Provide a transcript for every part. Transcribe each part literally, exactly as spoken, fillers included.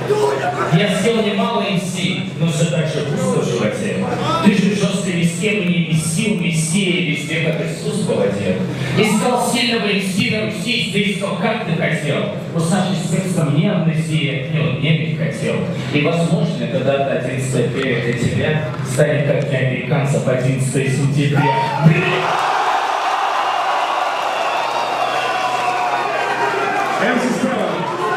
Я съел немало эм си, но все так же пусто в животе. Ты же в жесткой виске мне месил, мессия везде, как Иисус по воде. Искал сильного эм си на Руси, ты искал, как ты хотел. Усавшись с текстом не амнезия, не он не ведь хотел. И возможно, когда-то одиннадцатое апреля для тебя станет, как для американцев, одиннадцатое сентября. эм си справа.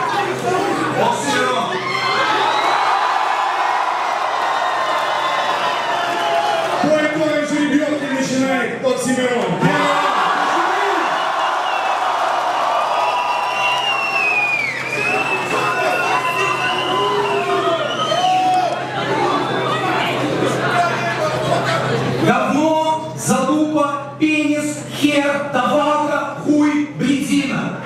Бой жеребьевки начинает Оксимирон. Говно, залупа, пенис, хер, табака, хуй, бредина.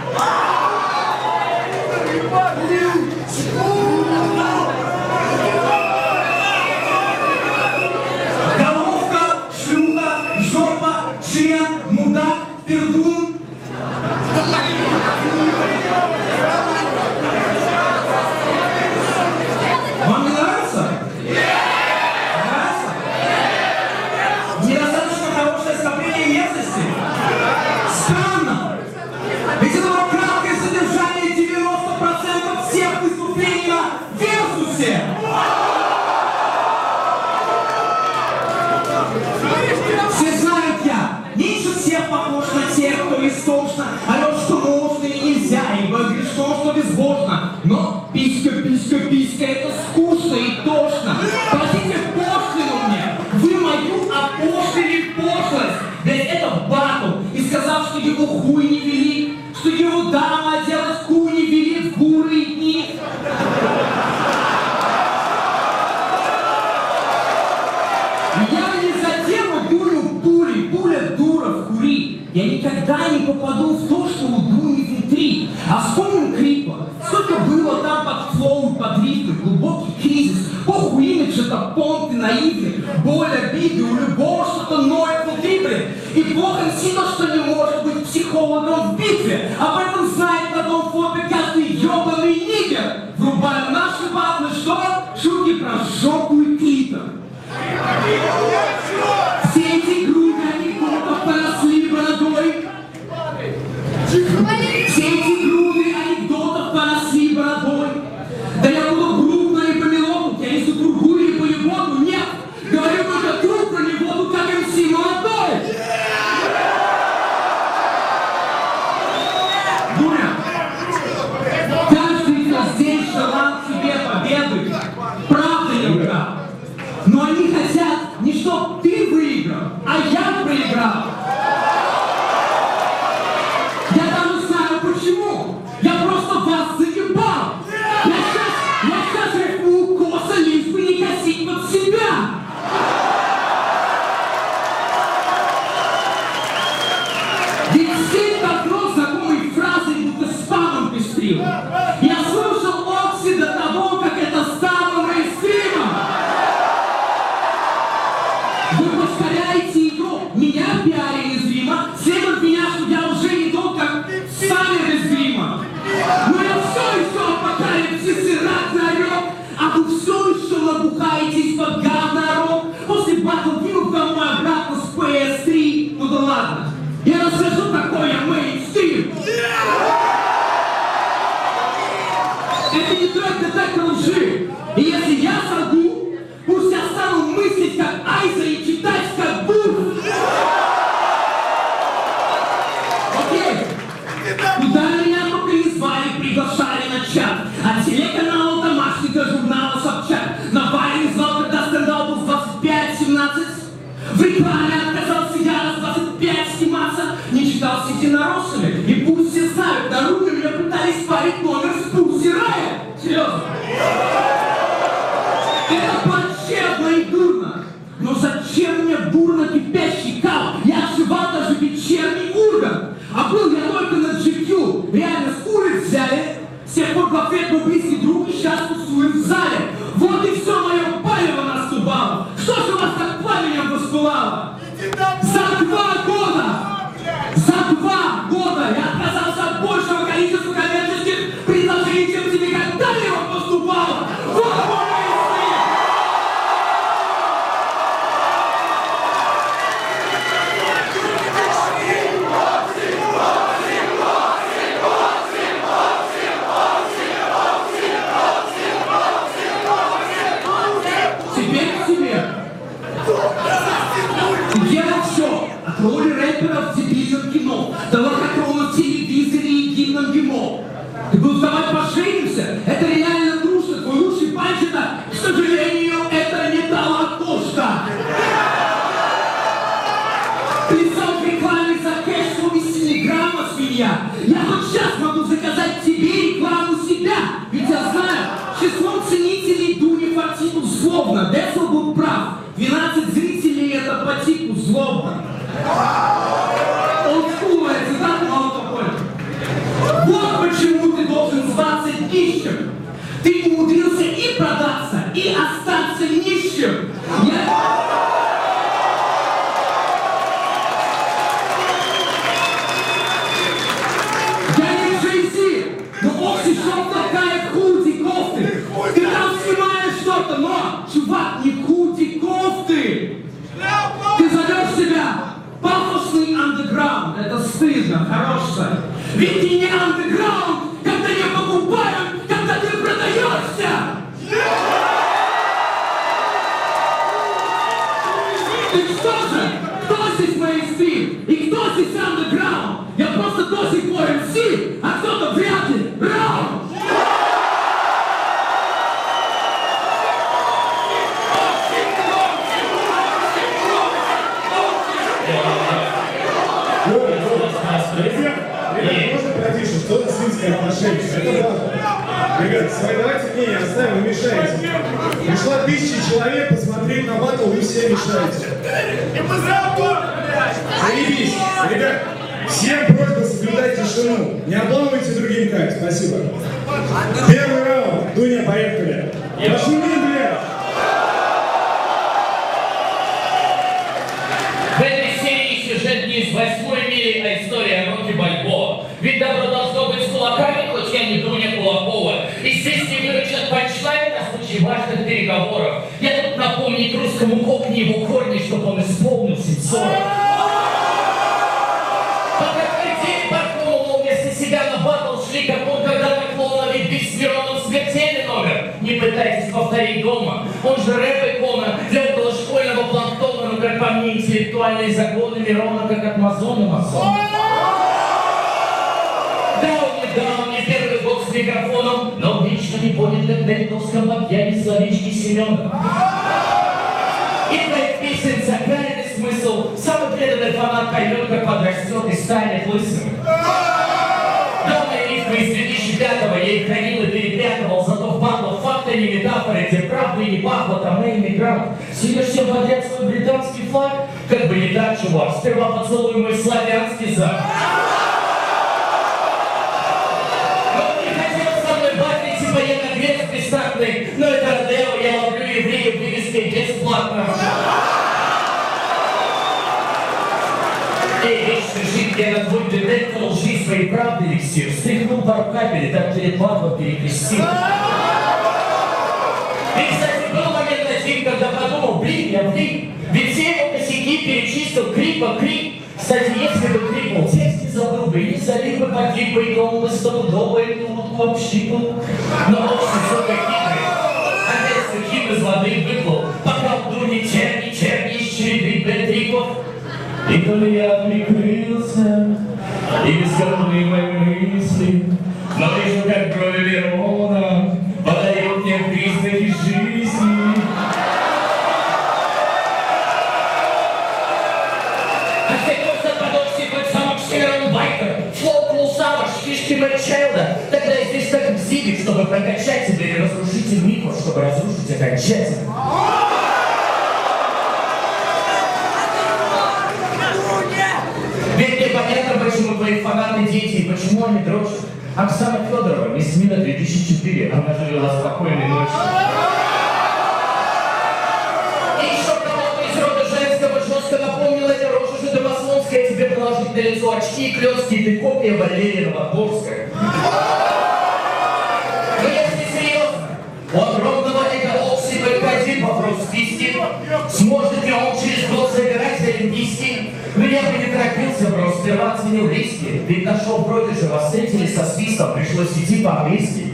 Головка, шлюха, жопа, член, мудак, пердун. Вам не нравится? Нравится? Недостаточно хорошее скопление мерзости? Странно! Ведь это было краткое содержание девяносто процентов всех выступлений на Версусе! Все знают я, меньше всех похож на тех, кто истошно орет, что можно и нельзя, ибо грешно, что безбожно. Но писька, писька, писька, это скучно и тошно. Платите пошлину мне, вы мою опошлили пошлость. Ведь это батл, и сказав, что его хуй не вели, что его дама оделась хуй не вели в бурые дни. Я не за тему дурю пули, пуля дура в кури. Я никогда не попаду в то, что у Дуни внутри. А вспомним Крипа, сколько было там под флоу, под рифы, глубокий кризис. Похуй имидж, это понты наивный, боль, обиды, у любого что-то ноет внутри, блин. И плохо си то, что не может быть психологом в битве. Об этом знает на том фото каждый ёбаный нигер. Врубаем наши батлы, что? Шутки про жопу и клитор. Все эти груды анекдотов поросли бородой. Все эти груды анекдотов поросли бородой. Да я буду груб, но не по мелоду. Я несу другу или по ебону. Нет, говорю только труп про неводу, как эм си молодой. Дуня, каждый из нас здесь желал себе победы. Правда не лгал. Но они хотят не чтоб ты выиграл, а я проиграл. Я даже знаю почему. Я просто вас заебал. Я сейчас, я сейчас рифмую косо, лишь бы не косить под себя. Ведь все давно знакомой фразой будто спамом пестрил. Я слушал Окси до того, как это стало мейнстримом. Вы повторяете ее, меня пиарили незримо, всем от меня, что я уже не тот, как сами без грима. Но я все еще апокалипсис и рагнарёк, а вы все еще набухаетесь под говнорок. После батл кинув домой обратно с пи эс три, ну да ладно, я расскажу, какой я мейнстрим. Это не трек-детектор лжи, и если я солгу, пусть я стану мыслить как Айза и читать как Бур. Окей. Куда меня только не звали, приглашали на чат. От телеканала домашний до журнала Собчак. На баре не знал, когда стендап был в двадцать пять семнадцать. В рекламе отказался я раз двадцать пять сниматься. Не читал с единороссами. И пусть все знают, дорогу меня пытались парить номер с Пупси Рая. Серьезно. Это плачевно и дурно. Но зачем мне бурно кипящий кал? Я отживал даже вечерний ургант. А был я только на джи кью. Реально с улиц взяли. С тех пор в ответ мой близкий друг и сейчас тусует в зале. Вот и все мое палево наступало. Что же у вас так пламенем воспылало? За два года! За два года я отказался от большего количества коммерческих предложений, чем тебе когда-либо поступало. сожалению, это не та лакушка. Писал в рекламе за кэш восемь граммов, свинья. Я хоть сейчас могу заказать тебе рекламу себя. Ведь я знаю, число ценителей Дуни по типу злобно. Децл был прав. двенадцать зрителей это по типу злобно. Олдскуловая цитата, мало какой. Вот почему ты должен зваться нищим. Ты умудрился и продаться, и остаться нищим. Я... Окси шел такая худи кофты. Ты там снимаешь что-то, но, чувак, не худи кофты. Ты зовешь себя пафосный андеграунд. Это стыдно, хорош сайт. Ведь ты не андеграунд, когда не покупают, когда ты продаешься. Ты что же? Кто здесь мейнстрим? И кто здесь андеграунд? Я просто до сих пор эм си, а кто-то вряд ли раунд. Ребят, ребят, можно потише? Что за свинское отношение? Это важно. Ребят, свои давайте мнение оставим, вы мешаете. Пришла тысяча человек посмотреть на батл, вы все мешаете. Заебись, ребят. Всем просьба соблюдать тишину. Не обламывайте другим кайф. Спасибо. Первый раунд. Дуня, поехали. Пошли, блядь. В этой серии сюжет не из восьмой мили, а история Рокки Бальбоа. Ведь добро должно быть с кулаками, хоть я не Дуня Кулакова. И здесь не выручат панчлайн на случай важных переговоров. Я тут напомнить русскому кокни его корни, чтобы он исполнил семь сорок. Себя на батл шли, как он когда-то клоуна, ведь бить с Мироном смертельный номер. Не пытайтесь повторить дома, он же рэп-икона для околошкольного планктона, но как по мне интеллектуальные законы Мирона, как от Мазона масон. Да, он не да, он не первый год с микрофоном, но вечно не понят, как на литовском бабьяне словечки Семена. И твоих песен сакральный смысл, самый преданный фанат поймет, как подрастет и станет лысым. Из две тысячи пятого я их хранил и перепрятывал, зато в батлах факты не метафоры, где правда и не пахло, там и иммигрант. Съешь всем подряд свой британский флаг? Как бы не так, чувак, сперва поцелуй мой славянский зад. Он не хотел со мной батлить, типа я на грех бессмертный, но это Родео, я ловлю евреев вывеской бесплатно. Эй, вечный жить, я на твой детектор лжи своей правды эликсир. Стряхнул пару капель, так перед батлом перекрестил. И, кстати, был момент один, когда подумал, блин, я блин. Ведь все его косяки перечислил крик по крик. Кстати, если бы крикнул, текст не забыл бы, и не залил бы погиб бы, и думал бы стопудовый, ну, общипал. Но общий все хитрый. Опять сухим из воды выплыл, пока в дуне черни, черни из череды бэтриков. И то ли я прикрылся, и бескорыстные мои мысли, но вижу, как брови Верона подает мне признаки жизни. А все просто подошли быть самым северным байком, флоу Клусава, фишки Мэтчайлда. Тогда я здесь как экзибит, чтобы прокачать тебя, или разрушитель мифов, чтобы разрушить окончательно. Ведь мне понятно, почему твои фанаты дети и почему они дрочат. Оксана Федорова, мисс Мина две тысячи четыре, она же вела спокойной ночи. И еще кого-то из рода женского жестко напомнил, эта рожа же домословская, тебе положить на лицо очки и клёцкие, ты копия Валерия Новодворская. Но если серьезно, у огромного эго-окси только один вопрос в списке. Сможет ли он через год забирать за олимпийский? Но я бы не торопился, бро, сперва оценил риски. Ведь нашел вроде же, вас встретили со свистом, пришлось идти по-английски.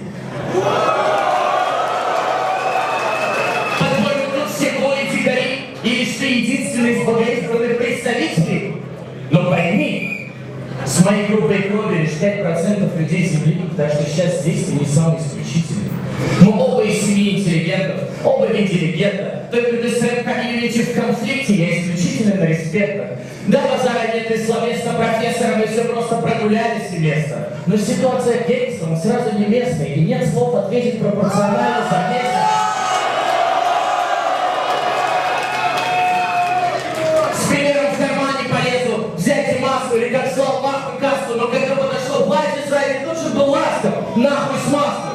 По-твоему, тут все голые дикари? Или что единственный из богоизбранных представителей? Но пойми, с моей группой крови лишь пять процентов людей Земли, так что сейчас здесь ты не самый исключительный. Мы оба из семьи интеллигентов, оба видели гетто. Только для своей комьюнити в конфликте я исключительно на респектах. Да, базара нет и словесно профессора, мы все просто прогуляли семестр. Но ситуация геймстом сразу не местная, и нет слов ответить пропорционально за месяц. С примером в кармане полезу, взять маску или как слал Маху касту, но когда подошел Владимир Зайдин, тут же был ласков, нахуй с маской.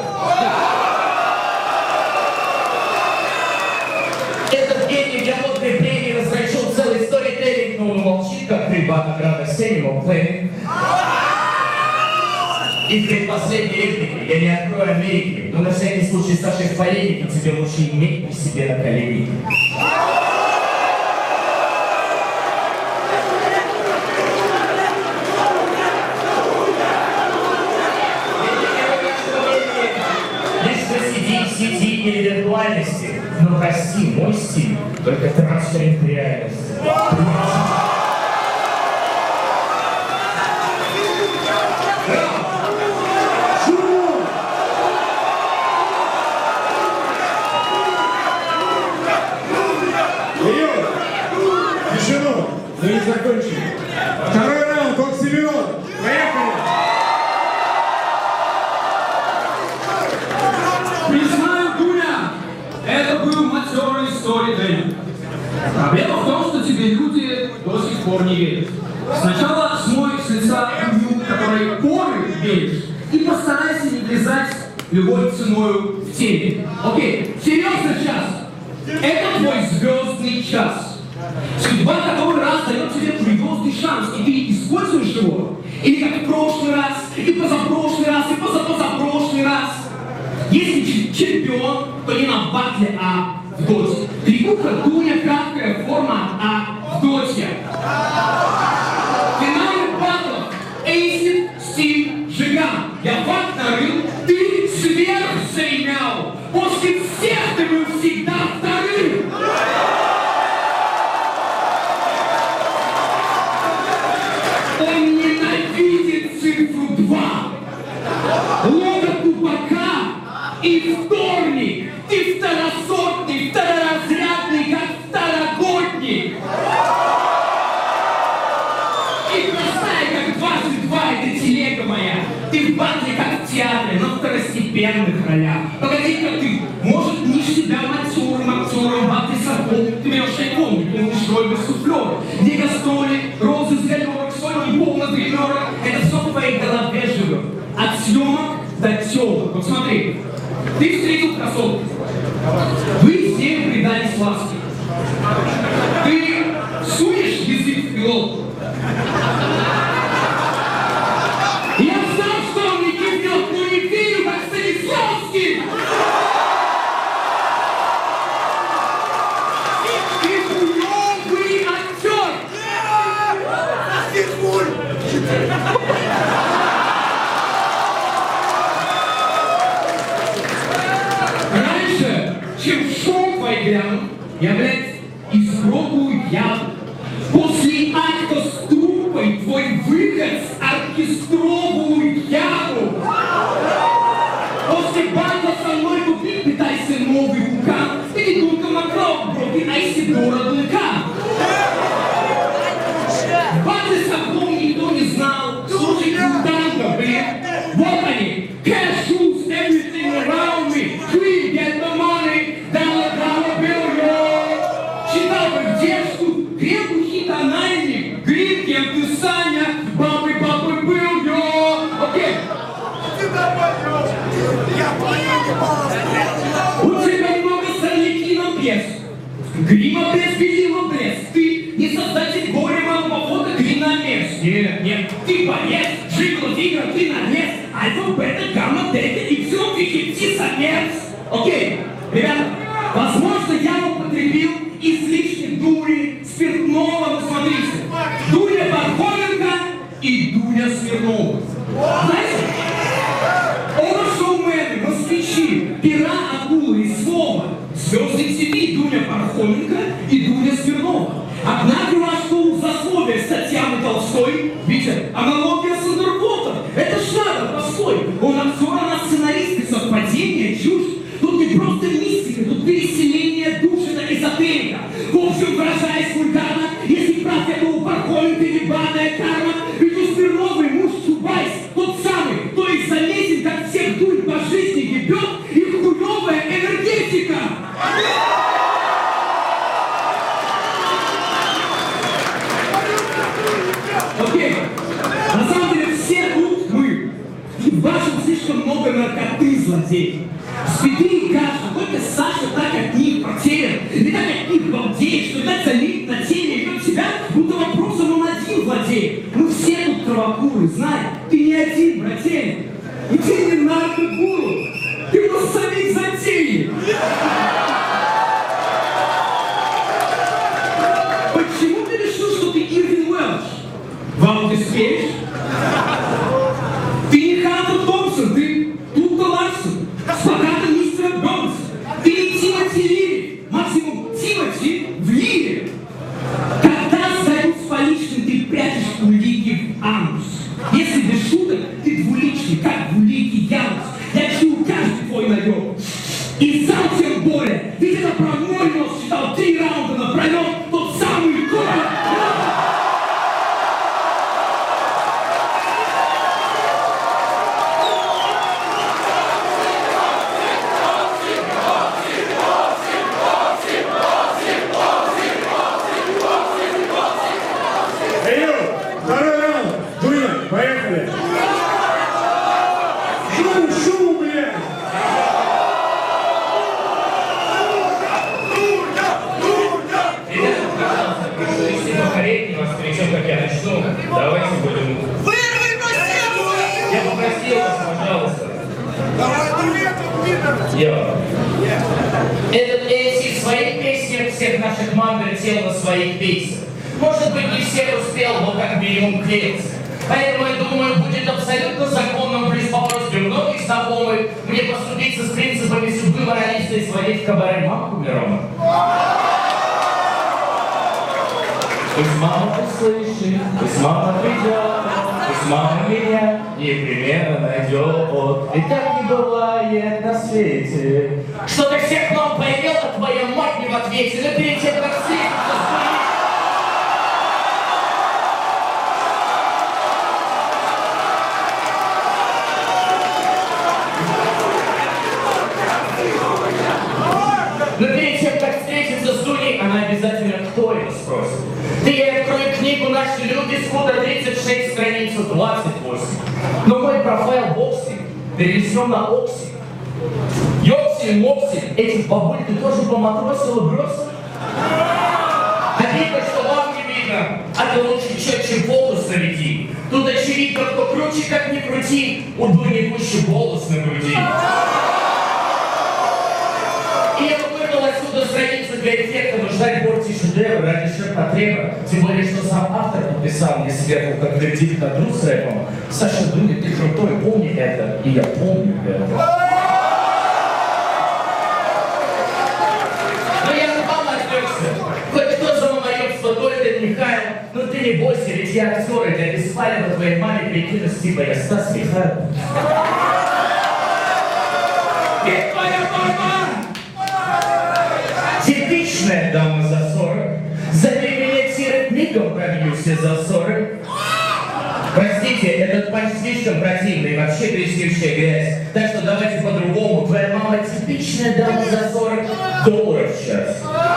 Этот гений для модной премии разрочил целый сторителлинг, но он молчит, как рыба награда Сенема Плэнинг. И в предпоследней реплике я не открою Америки, но на всякий случай, Саша, в полемике тебе лучше иметь при себе на колени. Лишь посиди в сети или виртуальности, но прости, мой стиль только трансферинг реальности. Тишину! Мы не закончили. Второй раунд, Оксимирон. Поехали! Признаю, Дуня, это был матерый сторителлинг. Проблема в том, что тебе люди до сих пор не верят. Сначала смой с лица хуйню, которой поры веришь, и постарайся не влезать любой ценою в теме. Окей, серьезно сейчас. Это твой звездный час. Судьба который раз дает тебе звездный шанс, и ты используешь его. Или как в прошлый раз, и позапрошлый раз, и позапозапрошлый раз. Если чемпион, то не на батле, а в доте. Кликуха Дуня, краткая форма, а в доте. Финальный батл. Эйсид, Стим, Жиган. Я факт нарыл, ты сверх заимял. После всех ты был всегда вторым. Он ненавидит цифру два. Лого тупака и вторник. Ты второсортный, второразрядный, как второгодник. И простая, как двадцать два, это телега моя. Ты в банде, как в театре, на второстепенных ролях. Погоди-ка ты, может, не себя матерым актером, а ты сапог, ты берешь айфон, не помнишь роль без суфлера. Где гастроли, розы с галерок, соль не полно гримерок. Это все в твоей голове живет. От съемок до тёлок. Вот смотри, ты встретил красотку. Вы все предались ласке. Ты сунешь язык в пилотку. Я знал, что он не кивнет, но не верю, как Станиславский. Ты хуёвый актер. Раньше, чем в шоу поиграл, я, блядь, испробую яму. После акта с трупой твой выход с оркестровую яму. После батла со мной купить пытайся новый вулкан. Ты не только макров, бро, ты Айсидора Дункан. Батлы с окном никто не знал. Слушай, Куданга, блин. Вот они. Cash rules everything around me. Free, get the money. Dollar, dollar bill, yo. Читал бы в детству. Гребу хит анальник. Грин, кем ты, Саня. Бабы, бабы был, йо. Окей. У тебя много сорняки без. Грима без, грима без. Ты не создатель горя, мама, по фото гриномес. Нет, нет, ты боец, жигла, тигра, ты навес. Альфа, бета, гамма, дельта, и все, фигипти, самец. Окей, ребята, возможно, я употребил излишне дури, спиртного, но смотрите. Дуня Пархоменко и Дуня Смирнова. Знаете? Оба шоумены, москвичи, пера, акулы и слова. Звезды ТВ, Дуня Пархоменко и Дуня Смирнова. Однако ваш полузасловие с Татьяной Толстой, Витя, аналогия с Андерботом. Это ж надо, постой. Он актер, она сценарист, и совпадение, чушь. эстетика! Окей, на самом деле все тут мы. И в вашем слишком много наркоты, злодей. Спиды и каша, только Саша так от них потерян. И так от них балдеет, что так залит на теле и ведет себя, будто вопросом он один владеет. Мы все тут кровокуры, знай, ты не один, братель. И ты не наркогуру, ты просто самих затеи. Почему ты решил, что ты Ирвин Уэлч? Вам ты спеешь? Ты не Хантер Томпсон, ты Тутта Ларсон, с богатым мистером Бёрнсом. Ты не Тимоти Лири, максимум Тимоти в Лире. Когда сдают с поличным, ты прячешь улики в анус. Если без шуток, ты двуличный, как двуликий Янус. Я чую каждый твой наёб. И сам тем более, ведь это про мой нос читал три раунда напролёт, тот самый Коля. Давайте будем. Вырви кассету! Я попросил вас, пожалуйста. Давай дуэтом, пидор! Я. Этот эти в своих песнях всех наших мам вертел на своих песнях. Может быть, не всех успел, но как минимум клеился. Поэтому, я думаю, будет абсолютно законным, плюс по просьбе многих знакомых, мне поступиться с принципами судьбы моралиста и сводить в кабаре мамку Мирона. Пусть мама услышит, пусть мама придет, пусть мама меня непременно найдет. И так не бывает на свете, что ты всех мам поимел, а твоя мать не в ответе. Но перед тем, как встретиться с ней... Но перед тем, как встретиться с Дуней, она обязательно кто его спросит. Ты ей открой книгу «Наши люди», скуда тридцать шесть, страницу двадцать восемь. Но мой профайл боксинг перенесем на окси. Йокси, мокси, этих бабуль ты тоже поматросил и бросил? Обидно, что вам не видно, а ты лучше четче волос заведи. Тут очевидно, кто круче, как ни крути, у Дуни гуще голос на груди. И я вырвал отсюда страницу для эффекта, но ждать порти шедевр ради ширпотреба. Тем более, что сам автор подписал мне сверху как вердикт на друг с рэпом. Саша Дуня, ты крутой, помни это, и я помню это. Но я на вам отвлекся. Хоть кто за мамоёбство, только Михаил, но ты не бойся, ведь я актер, и для беспалева твоей маме прикинусь, типа я Стас Михайлов. Ведь твоя мама! Типичная дама за сорок. Забей меня, тирет, мигом пробью все за сорок. Простите, этот панч слишком противный, вообще пересевшая грязь. Так что давайте по-другому. Твоя мама типичная дама за сорок долларов в час.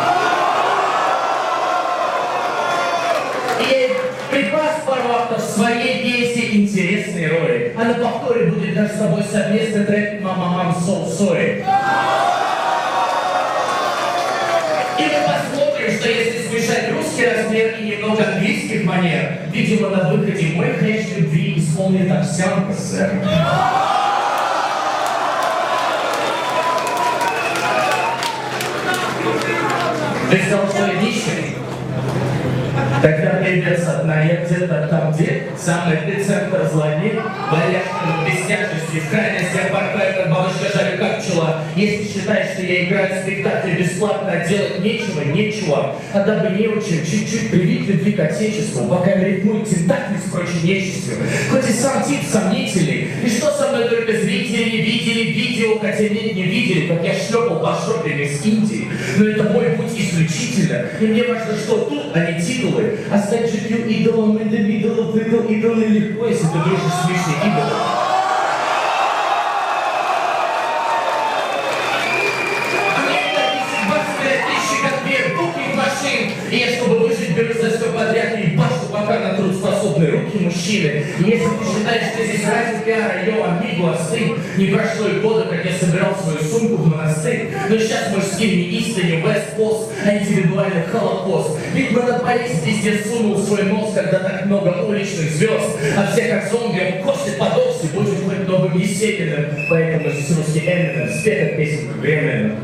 И припас пару автов своей песни интересные роли. А на повторе будет наш с тобой совместный трек «Мама, мам, сол, сори». И мы посмотрим, что если смешать русский размер и немного английских манер, видимо, на выходе мой хрящ любви исполнит овсянка, сэр. Ты сказал, что я нищий? Тогда привет с дна, я где-то там, где самый эпицентр злодей, валяшками без тяжести, в крайностях порхаю, как бабушка жарю, как пчела. Если считаешь, что я играю в спектакле бесплатно, а делать нечего, нечего, а дабы не очень, чуть-чуть привить любви к отечеству, пока рифмует тентакли с прочей нечистью. Хоть и сам тип сомнительный, и что со мной только зрители видели видео, хотя нет, не видели, как я шлепал по шопе из Индии. Но это мой путь исключительно, и мне важно, что тут, а не титулы. А стать же идолом in the middle of little идол нелегко, если ты дружишь с лишней идолом. пока на труд способны руки мужчины. И если ты считаешь, что здесь ради пиара, йо, амигу, остынь, не прошло и года, как я собирал свою сумку в монастырь. Но сейчас мой стиль не истинный Вест-пост, а индивидуальный холокост. Ведь монополист везде сунул свой нос, когда так много уличных звезд. А все как зомби, он кости подолся, будет хоть новым Есениным. Поэтому здесь русский Эминем, спет от песен Гремлина.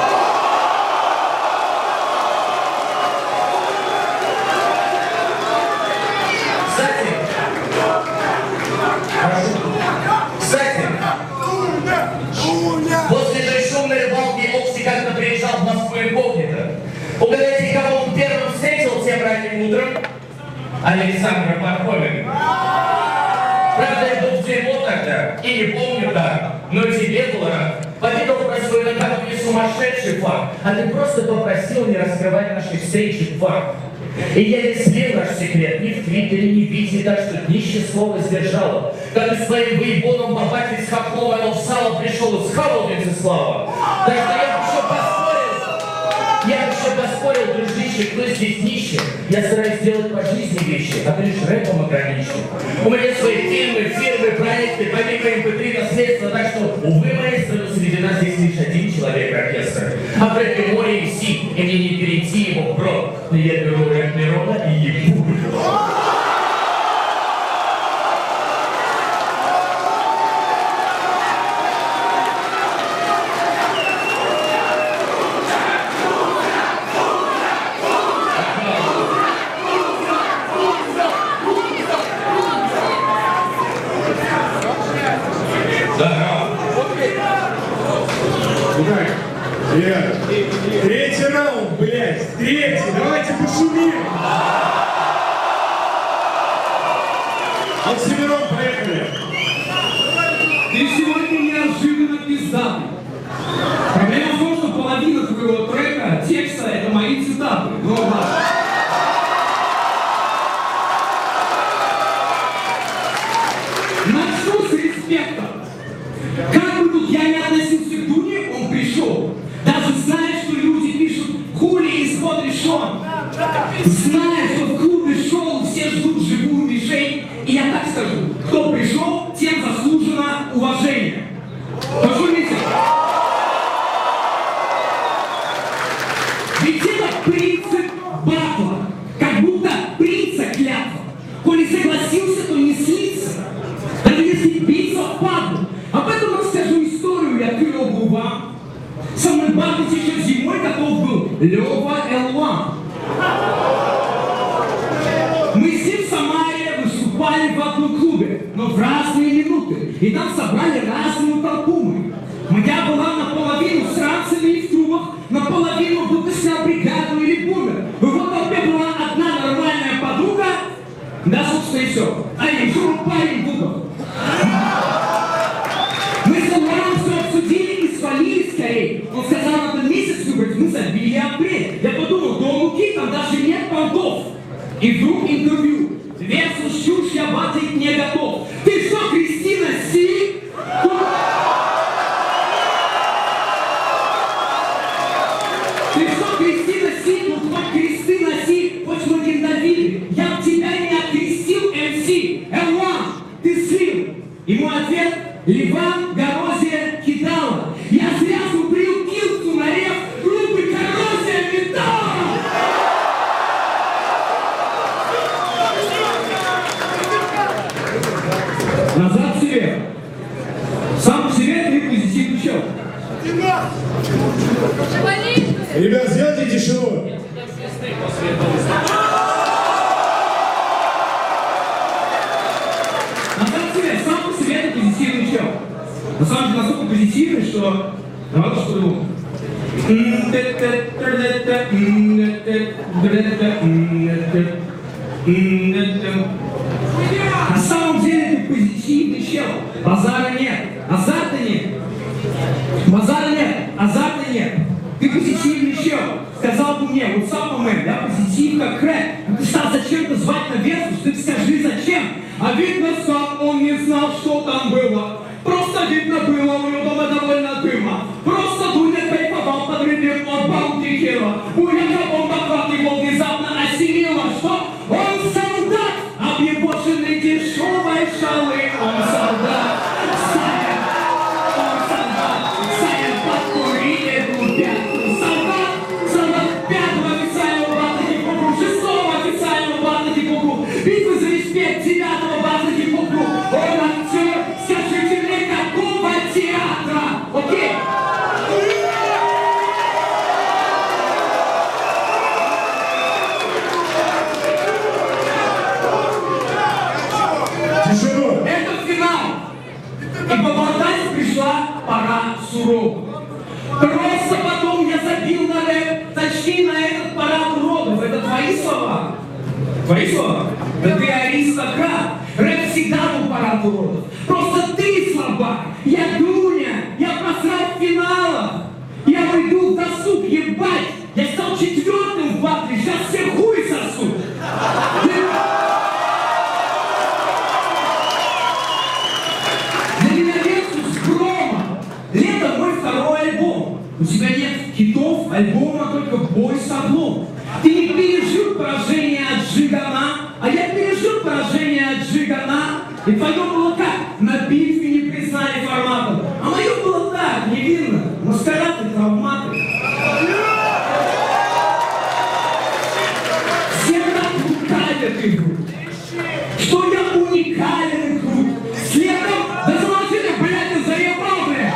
Кстати, после той шумной рыбалки Окси как-то приезжал в Москву инкогнито. Угадайте, кого он первым встретил тем ранним утром? Александра Пархоменко. Правда, я был в дерьмо тогда, и не помню как, но тебе был рад. Поведал про свой накануне сумасшедший факт, а ты просто попросил не раскрывать наши встречи факт. И я не слил наш секрет ни в Твиттере, ни в Вите, так что днище слова сдержало. Как и своим выебоном бабатель с хохлом, оно в сало пришел и схавал Венцеслава. Так что я бы еще поспорил, я бы еще поспорил, дружище, кто здесь нищий. Я стараюсь делать по жизни вещи, а ты лишь рэпом ограничен. У меня свои фильмы, фирмы, проекты, помимо эм пэ три наследства, так что, увы, маэстро, но среди нас здесь лишь один человек-оркестр. А в рэпе море эм си, и мне не перейти его бро. Но я беру рэп Мирона и ебу. Ребята, третий раунд, блядь, третий, давайте пошумим. Оксимирон, поехали. Ты сегодня неожиданно пиздатый. Проблема в том, что половина твоего трека, текста, это мои цитаты. Ну ладно. Начну с респекта. Как бы тут я не относился к Дуне, он пришел. Даже зная, что люди пишут хули исход решен. Зная, что в клубе шоу все ждут живую мишень. И я так скажу, кто пришел, тем заслужено уважение. Пошумите. Ведь это принцип батла. Как будто принца клятва. Коли согласился, то не слиться. Даже если биться в падлу. Об этом расскажу историю, я клёву вам. Со мной батлить еще зимой готов был Лёва эл один. Мы с ним в Самаре выступали в одном клубе, но в разные минуты. И там собрали разную толпу мы. Моя была наполовину с ранцами и в трубах, наполовину будто снял бригаду или бумер. В его толпе была одна нормальная подруга, да, собственно, и все. А я журу парень буду. Мы с Лором все обсудили и свалили скорее. Он сказал, надо месяц выбрать, мы забили апрель. Я подумал, до Луки там даже нет понтов. И вдруг интервью. Версус чушь, я батить не готов. Ты что, Кристина Си? Ты что, Кристина Си? Тут хоть кресты носи, хоть мы Давиды. Я в тебя не окрестил эм си. эл один, ты слил. И мой ответ — Ливан, Горозия, Кидала. Я зря зубрил килку на рев группы Коррозия Металла. Назад к себе. Сам по себе ты позитивный чел. Ребят, сделайте тишину. Назад к себе. Сам по себе ты позитивный чел. На самом деле настолько позитивный, что... Давай то, что думал. На самом деле ты позитивный чел. Базара нет. Азарта нет. Базара нет. Азарта нет. Ты позитивный чел. Сказал бы мне, вот сам мэн, да, позитив как рэп. Ты стал зачем-то звать на Версус, ты скажи зачем. А видно сам он не знал, что там было. Просто видно было, у него дома довольно дыма. Просто Дуня кайфовал под ритм от Баунти Хилла. Буяка бомба хват его внезапно осенила, что он солдат. Твои слова? Да ты аристократ. Рэп всегда был парад уродов. Просто ты слабак. Я Дуня. Я просрал в финалах. Я уйду в досуг, ебать. Я стал четвертым в батле. Сейчас все хуй сосут. Для меня Лексус грома. Лето мой второй альбом. У тебя нет хитов, альбома, только бой с облом. Ты не пережил поражение от Жигана, а я пережил поражение от Жигана. И твое было как? На битве не признали форматом. А мое было так, невинно. Маскарад и травматы. Все так уникален и крут. Что я уникален и крут. Следом, да заложили, блядь, ты заебал, блядь.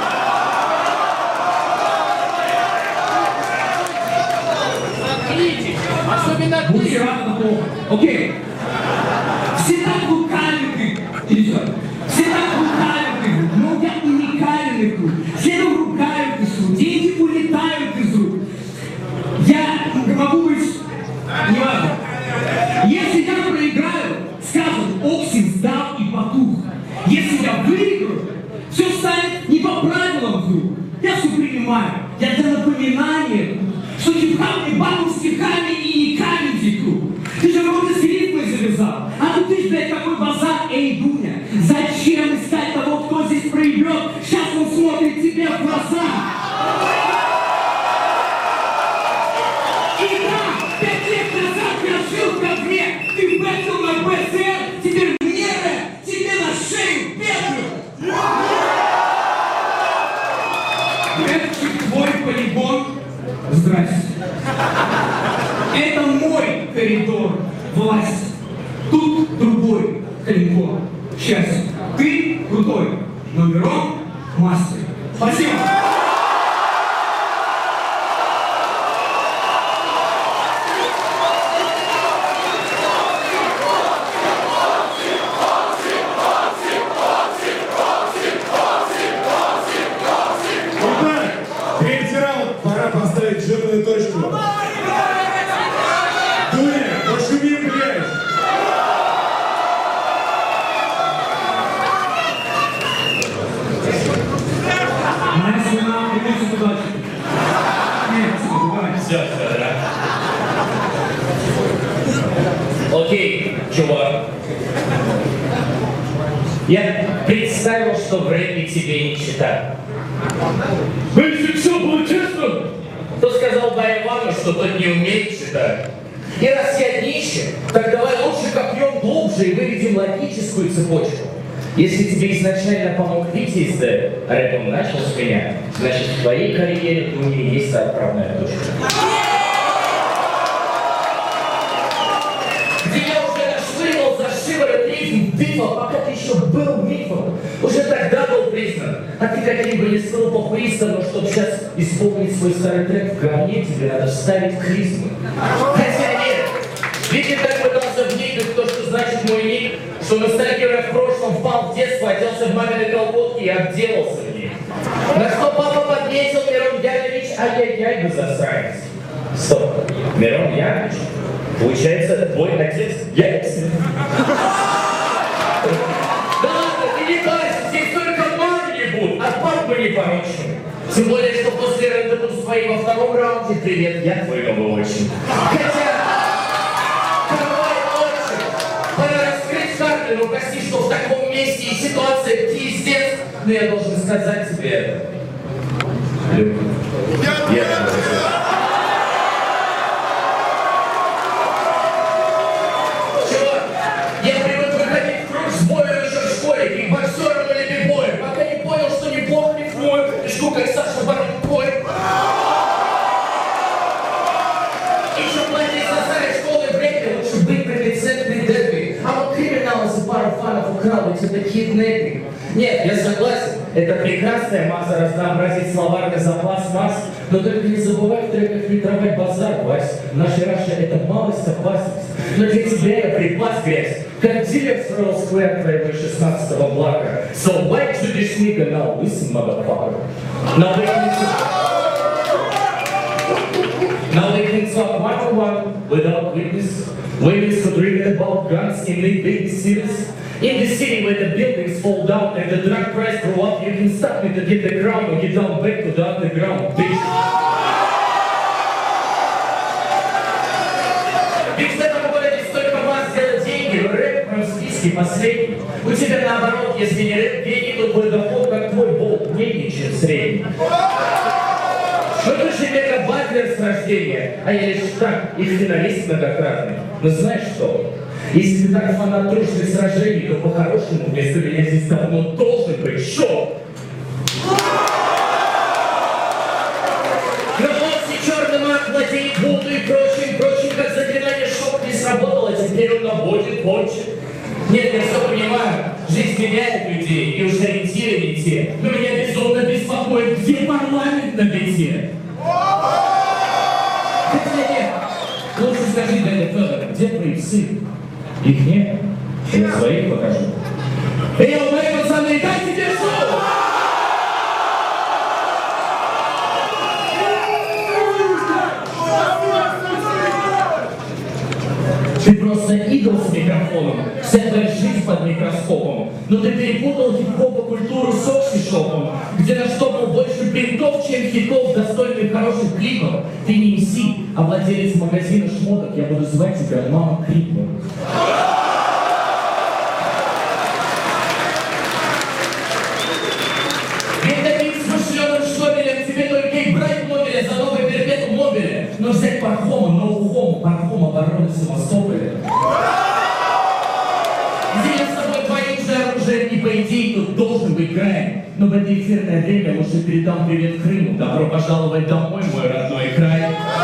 Особенно Будь рад на плохо. Окей. Все так уникальны. Иди сюда. Все так уникальны. Но я уникальный круг. Все там ругают из рук. Деньги улетают из рук. Я могу быть... Неважно. Если я проиграю, скажут, Оксин сдал и потух. Если я выиграю, все станет не по правилам вдруг. Я все принимаю. Я для напоминания, что хип-хап не батл стихами и не камень круг. Ты же вроде с рифмой завязал. А тут ты, блядь, такой базар. Эй, Дуня, зачем искать того, кто здесь проебет? Сейчас он смотрит тебе в глаза. И да, пять лет назад я жил в говне. Ты бэтил на БСР, теперь мне рэп, тебе на шею бедру. Рэпчик твой полигон. Здрасте. Это мой коридор власти. Тут другой клинкор. Счастье. Ты крутой. Номерон мастер. Спасибо. Третий раунд, пора поставить жирную точку. Дуня, пошуми, блядь. Моя спина приносит удачу. Нет, давай. Все, все, да. Окей, чувак. Я представил, что в рэпе тебе не читают. Ну, если все было честно, то сказал Дай Ивану, что тот не умеет читать. И раз я нищий, так давай лучше копнем глубже и выведем логическую цепочку. Если тебе изначально помог Витя из Д, а рэпом начал с меня, значит в твоей карьере у нее есть отправная точка. Где я уже нашвыривал за шиворот ритм битва, пока ты еще был мифом. Уже тогда был признан. А ты каким бы ни стал популистом, но чтобы сейчас исполнить свой старый трек в говне, тебе надо вставить харизму. Хотя нет, Витя так пытался вникнуть в то, что значит мой ник, что ностальгируя в прошлом, впал в детство, оделся в мамины колготки и обделался в них. На что папа подметил Мирон Яковлевич, ай-яй-яй, вы засранец. Стоп, Мирон Яковлевич? Получается, твой отец Яйцев? Да ладно, ты не парься, здесь только мамы будут, а папы не порочны. Тем более, что после рандеву своей во втором раунде привет, я твой новый очень. Хотя, давай лучше, пора раскрыть карты, но прости, что в таком месте и ситуация пиздец, но я должен сказать тебе это. Люк, я Я привык выходить в круг с бою еще в школе, и боксером или бибоем, пока не понял, что неплохо рифмую, пишу как Саша Барон Кой. Еще платить за старой школы в рэпе, лучше быть препецентной дебри. А вот криминал за пару фанов украл, ведь это киднеппинг. Нет, я согласен, это прекрасная масса разнообразить словарный запас масс, но только не забывай в треках фильтровать базар, Вась. В нашей Раше это малость опасность, но для тебя я припас грязь, как дилер с Роу Сквер твоего шестнадцатого блока. So why to this nigga now, listen, motherfucker. Now they can talk, now they can talk one on one without witness. Waves who dreamed about guns in the big cities. In the city where the buildings fall down and the drug price grow up, you can stop me to get the crown or get down back to the underground, bitch. Ведь в этом городе столько вас сделать деньги, рэп в списке последний. У тебя наоборот, если не рэп гений, то твой доход как твой болт, менее чем средний. Что ты же мега батлер с рождения, а я лишь так, и финалист многократный. Но знаешь что? Если ты так фанат трушных сражений, то по-хорошему вместо меня здесь давно должен быть шоу. Гробовский черный маг владеет Буду и прочим, прочим, как заклинание шок не сработало, теперь он наводит пончик. Нет, я все понимаю, жизнь меняет людей, и уж ориентиры не те. Но меня безумно беспокоит, где парламент на бите? Хотя нет, лучше скажи, дядя Федор, где твои псы? Их нет, я своих покажу. Эй, мои пацаны, дайте тебе шоу! Ты просто идол с микрофоном, вся твоя жизнь под микроскопом. Но ты перепутал хип-хоп и культуру с окси-шопом, где наштопал больше бинтов, чем хитов, достойных хороших клипов. Ты не эм си, а владелец магазина шмоток, я буду звать тебя Мама Крипа. Но взять Пархома, ноу-хому, Пархом обороны Севастополя. Где я с тобой твоим же оружием, и по идее тут должен быть край. Но в это эфирное время лучше передам привет Крыму. Добро пожаловать домой, мой родной край.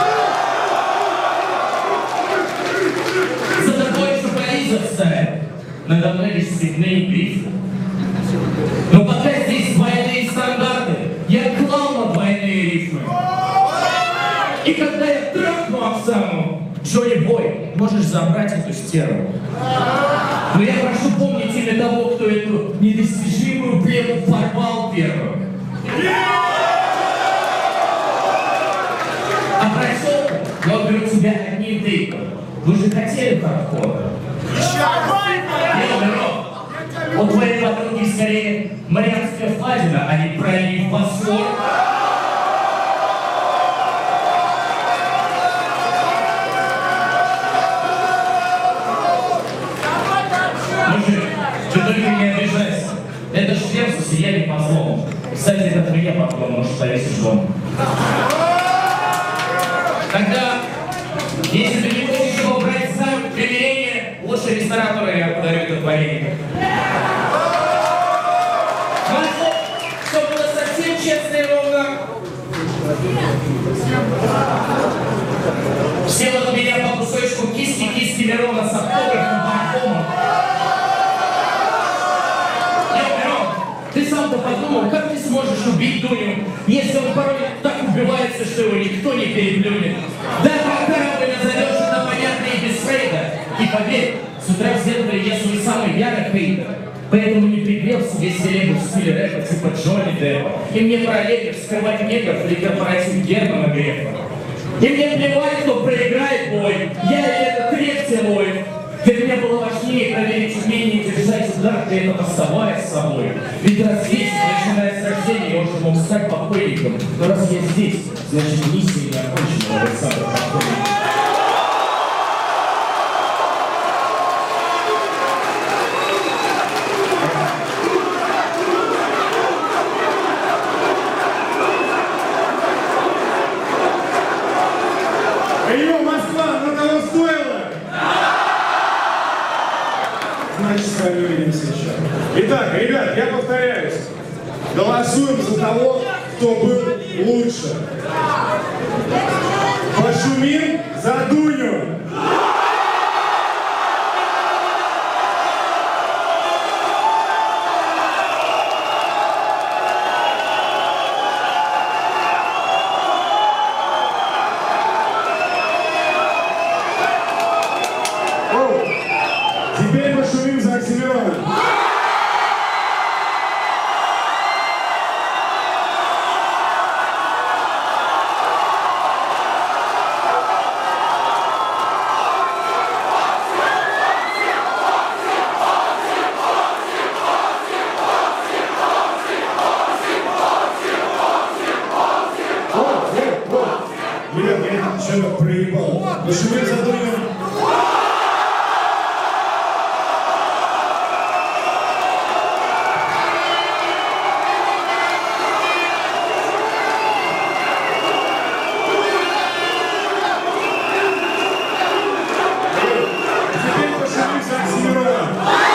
За тобой еще полиция встает. Надо мной лишь степные грифы. Но пока здесь двойные стандарты, я клал на двойные рифмы. И когда я трахну Оксану, Джонни Бой, можешь забрать эту стерву. Но я прошу помнить имя того, кто эту недостижимую плеву порвал первым. А просил, я уберу тебя одним тейком. Вы же хотели хардкора. Я уберу. У твоей подруги скорее Марианская впадина, а не пролив Босфор. Ты только не обижайся. Это ж сердце сияние по злому. Кстати, это мне поклон, может повесить дом. Тогда, если ты не хочешь его брать сам, примирение, лучше ресторатору я подарю этот вареник. Хорошо, чтобы было совсем честно и ровно. Все вот у меня по кусочку киски-киски Мирона с автографом Пархома. Ты сам-то подумал, как ты сможешь убить Дуню, если он порой так убивается, что его никто не переплюнет? Да, как корабль назовешь, это понятно и без Фрейда. И поверь, с утра в зеркале я свой самый ярый хейтер. Поэтому не пригрел себе селебу в стиле рэпа типа Джонни Деппа. И мне параллельно вскрывать негров или корпоратив Германа Грефа. И мне плевать, кто проиграет бой, я или этот рептилоид. Для меня было важнее проверить умение держать удар, при этом оставаясь собой. Ведь раз здесь, начиная с рождения, я уже мог стать покойником. Но раз я здесь, значит миссия не окончена, Александр Покойник. Эй, Москва, ну того стоило! Значит, с вами увидимся еще. Итак, ребят, я повторяюсь. Голосуем за того, кто был лучше. Пошумим за Дуню. Теперь пошумим за Оксимирона. уже проебал. Потому что мы задумаем... Теперь пошли за Оксимирона.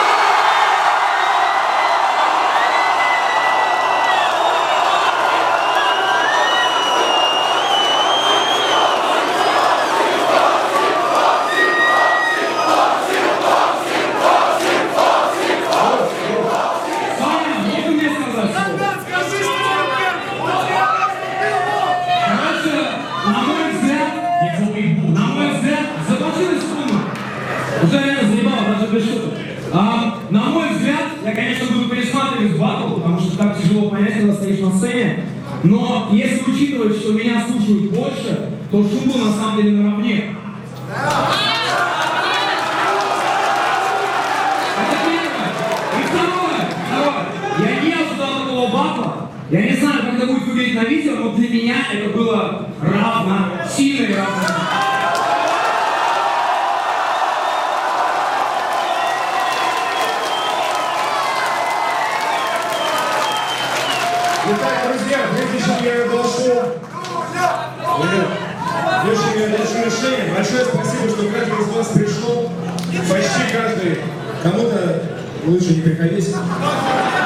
Уже реально заебало, даже без шуток. А, на мой взгляд, я, конечно, буду пересматривать батл, потому что так тяжело понять, когда стоишь на сцене. Но если учитывать, что меня слушают больше, то шум был на самом деле наравне. Это первое. И второе, второе. Я не ожидал такого батла. Я не знаю, как это будет выглядеть на видео, но для меня это было равно, сильно и равно. Итак, друзья, прежде чем я оглашу, прежде чем я оглашу решение, большое спасибо, что каждый из вас пришел, почти каждый, кому-то лучше не приходить.